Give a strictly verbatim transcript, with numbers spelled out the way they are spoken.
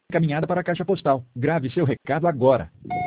encaminhada para a caixa postal. Grave seu recado agora.